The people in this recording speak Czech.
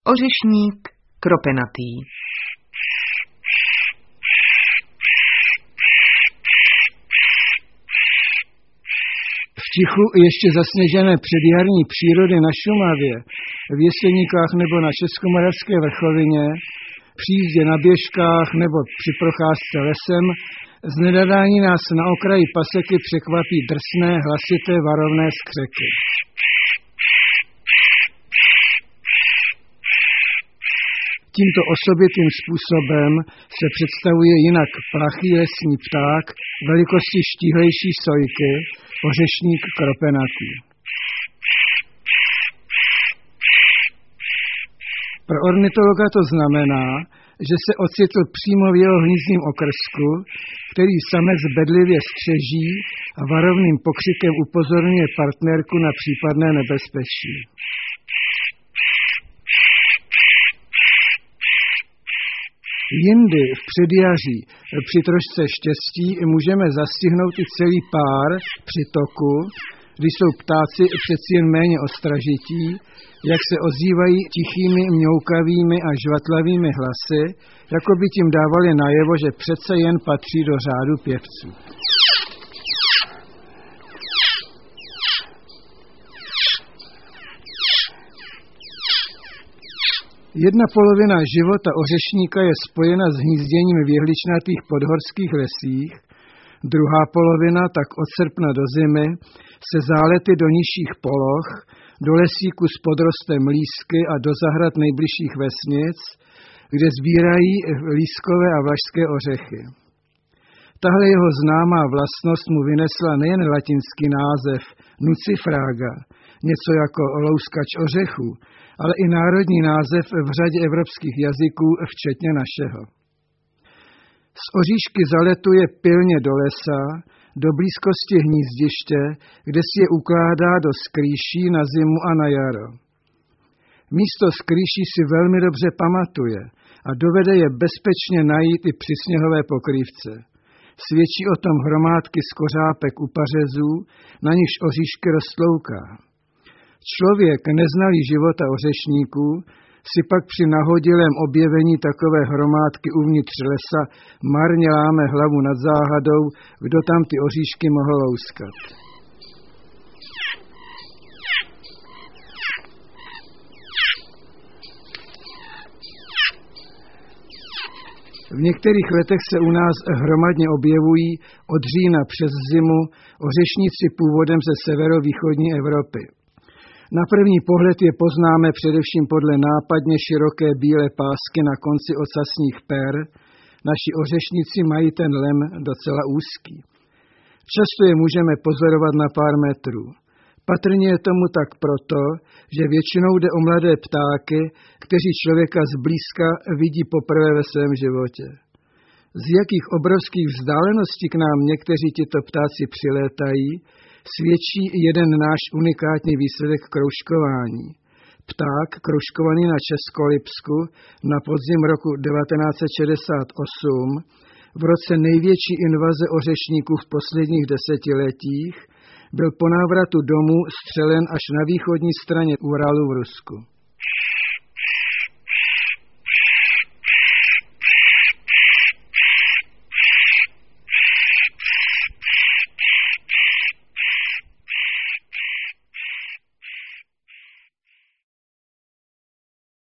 Ořešník kropenatý. V tichu ještě zasněžené předjarní přírody na Šumavě, v Jeseníkách nebo na Českomoravské vrchovině, při jízdě na běžkách nebo při procházce lesem, z nedadání nás na okraji paseky překvapí drsné, hlasité varovné skřeky. Tímto osobitým způsobem se představuje jinak plachý lesní pták velikosti štíhlejší sojky, ořešník kropenatý. Pro ornitologa to znamená, že se ocitl přímo v jeho hnízdním okrsku, který samec bedlivě střeží a varovným pokřikem upozorňuje partnerku na případné nebezpečí. Jindy v předjaří při trošce štěstí můžeme zastihnout i celý pár při toku, když jsou ptáci přeci jen méně ostražití, jak se ozývají tichými, mňoukavými a žvatlavými hlasy, jako by tím dávali najevo, že přece jen patří do řádu pěvců. Jedna polovina života ořešníka je spojena s hnízděním v jehličnatých podhorských lesích, druhá polovina, tak od srpna do zimy, se zálety do nižších poloh, do lesíku s podrostem lísky a do zahrad nejbližších vesnic, kde sbírají lískové a vlašské ořechy. Tahle jeho známá vlastnost mu vynesla nejen latinský název nucifraga, něco jako louskač ořechů, ale i národní název v řadě evropských jazyků, včetně našeho. Z oříšky zaletuje pilně do lesa, do blízkosti hnízdiště, kde si je ukládá do skrýší na zimu a na jaro. Místo skrýší si velmi dobře pamatuje a dovede je bezpečně najít i při sněhové pokrývce. Svědčí o tom hromádky skořápek u pařezů, na nichž oříšky roztlouká. Člověk, neznalý života ořešníků, si pak při nahodilém objevení takové hromádky uvnitř lesa marně láme hlavu nad záhadou, kdo tam ty oříšky mohl louskat. V některých letech se u nás hromadně objevují od října přes zimu ořešníci původem ze severovýchodní Evropy. Na první pohled je poznáme především podle nápadně široké bílé pásky na konci ocasních per. Naši ořešníci mají ten lem docela úzký. Často je můžeme pozorovat na pár metrů. Patrně je tomu tak proto, že většinou jde o mladé ptáky, kteří člověka zblízka vidí poprvé ve svém životě. Z jakých obrovských vzdáleností k nám někteří tito ptáci přilétají, svědčí jeden náš unikátní výsledek kroužkování. Pták, kroužkovaný na Českolipsku na podzim roku 1968, v roce největší invaze ořešníků v posledních desetiletích, byl po návratu domů střelen až na východní straně Uralu v Rusku.